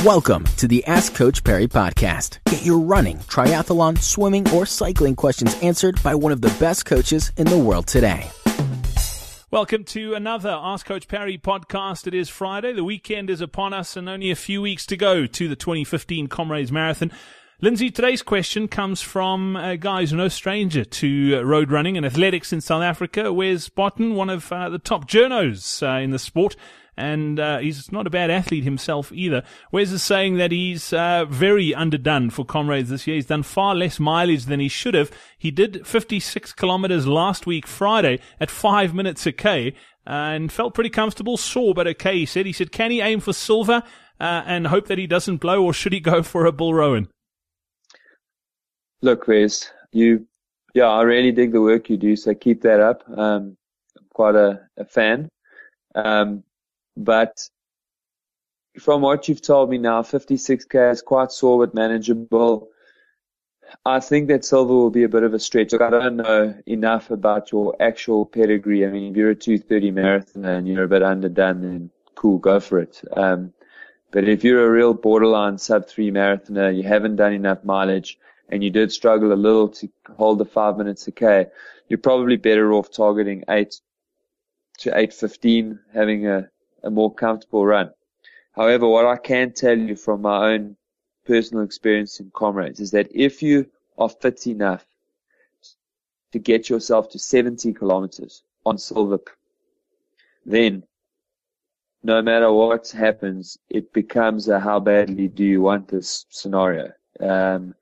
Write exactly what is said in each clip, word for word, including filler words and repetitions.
Welcome to the Ask Coach Perry podcast. Get your running, triathlon, swimming, or cycling questions answered by one of the best coaches in the world today. Welcome to another Ask Coach Perry podcast. It is Friday. The weekend is upon us and only a few weeks to go to the twenty fifteen Comrades Marathon. Lindsay, today's question comes from a guy who's no stranger to road running and athletics in South Africa. Wes Botten, one of uh, the top journos uh, in the sport. And uh, he's not a bad athlete himself either. Wes is saying that he's uh, very underdone for Comrades this year. He's done far less mileage than he should have. He did fifty-six kilometers last week, Friday, at five minutes a K, uh, and felt pretty comfortable, sore but okay, he said. He said, can he aim for silver uh, and hope that he doesn't blow, or should he go for a Bull Rowan? Look, Wes, you, yeah, I really dig the work you do, so keep that up. Um, I'm quite a, a fan. Um, But from what you've told me now, fifty-six K is quite sore but manageable. I think that silver will be a bit of a stretch. Look, I don't know enough about your actual pedigree. I mean, if you're a two thirty marathoner and you're a bit underdone, then cool, go for it. Um, but if you're a real borderline sub three marathoner, you haven't done enough mileage, and you did struggle a little to hold the five minutes a K, you're probably better off targeting eight to eight fifteen, having a a more comfortable run. However, what I can tell you from my own personal experience in Comrades is that if you are fit enough to get yourself to seventy kilometers on silver, then no matter what happens, it becomes a how badly do you want this scenario. Um,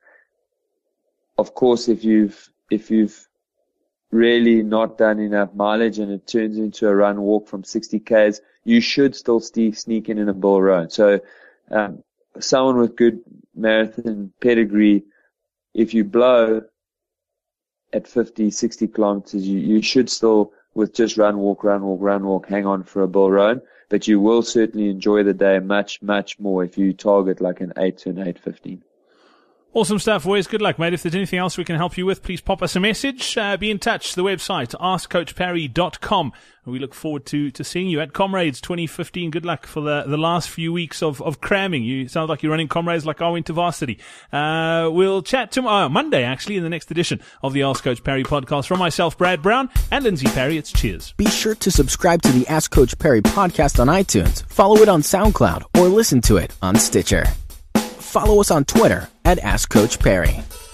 of course, if you've, if you've really not done enough mileage and it turns into a run walk from sixty Ks, you should still sneak in in a Bull Rowan. So, um, someone with good marathon pedigree, if you blow at fifty, sixty kilometers, you, you should still, with just run, walk, run, walk, run, walk, hang on for a Bull Rowan. But you will certainly enjoy the day much, much more if you target like an eight to an eight fifteen. Awesome stuff, Wes. Good luck, mate. If there's anything else we can help you with, please pop us a message. Uh, be in touch. The website, ask coach perry dot com. We look forward to, to seeing you at Comrades twenty fifteen. Good luck for the, the last few weeks of, of cramming. You sound like you're running Comrades like I went to varsity. Uh, we'll chat tomorrow, Monday, actually, in the next edition of the Ask Coach Perry podcast. From myself, Brad Brown, and Lindsay Perry, it's cheers. Be sure to subscribe to the Ask Coach Perry podcast on iTunes, follow it on SoundCloud, or listen to it on Stitcher. Follow us on Twitter at Ask Coach Perry.